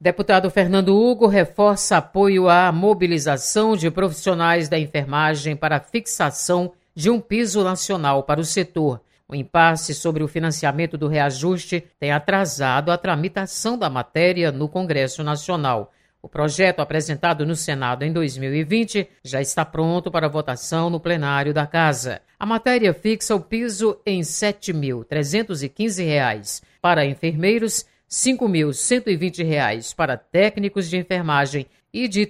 Deputado Fernando Hugo reforça apoio à mobilização de profissionais da enfermagem para a fixação de um piso nacional para o setor. O impasse sobre o financiamento do reajuste tem atrasado a tramitação da matéria no Congresso Nacional. O projeto apresentado no Senado em 2020 já está pronto para votação no plenário da Casa. A matéria fixa o piso em R$ 7.315 para enfermeiros, R$ 5.120 para técnicos de enfermagem e de R$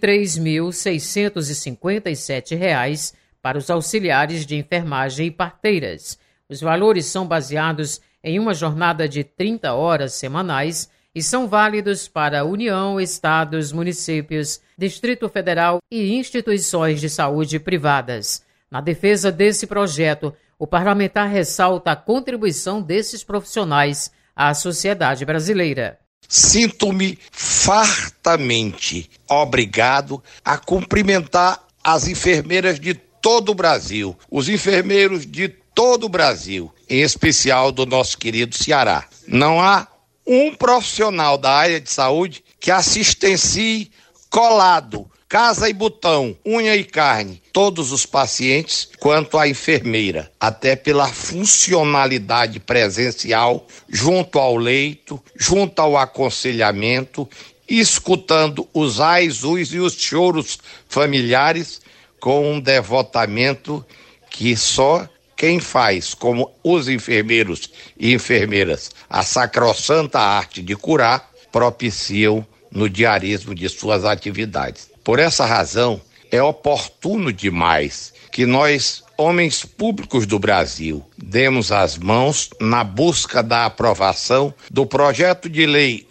3.657 para os auxiliares de enfermagem e parteiras. Os valores são baseados em uma jornada de 30 horas semanais e são válidos para União, estados, municípios, Distrito Federal e instituições de saúde privadas. Na defesa desse projeto, o parlamentar ressalta a contribuição desses profissionais à sociedade brasileira. Sinto-me fartamente obrigado a cumprimentar as enfermeiras de todo o Brasil, os enfermeiros de todo o Brasil, em especial do nosso querido Ceará. Não há um profissional da área de saúde que assistencie colado, casa e botão, unha e carne, todos os pacientes, quanto a enfermeira, até pela funcionalidade presencial, junto ao leito, junto ao aconselhamento, escutando os ais, us e os choros familiares, com um devotamento que só quem faz, como os enfermeiros e enfermeiras, a sacrossanta arte de curar, propiciam no diarismo de suas atividades. Por essa razão, é oportuno demais que nós, homens públicos do Brasil, demos as mãos na busca da aprovação do projeto de lei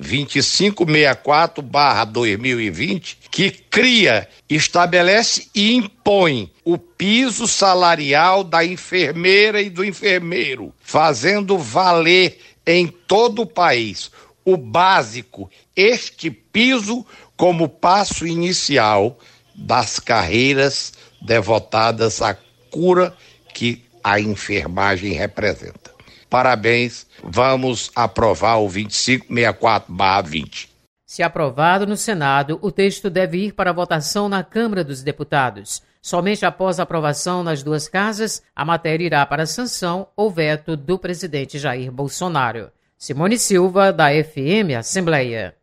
2564/2020, que cria, estabelece e impõe o piso salarial da enfermeira e do enfermeiro, fazendo valer em todo o país o básico, este piso, como passo inicial das carreiras devotadas à cura que a enfermagem representa. Parabéns, vamos aprovar o 2564/20. Se aprovado no Senado, o texto deve ir para votação na Câmara dos Deputados. Somente após a aprovação nas duas casas, a matéria irá para sanção ou veto do presidente Jair Bolsonaro. Simone Silva, da FM Assembleia.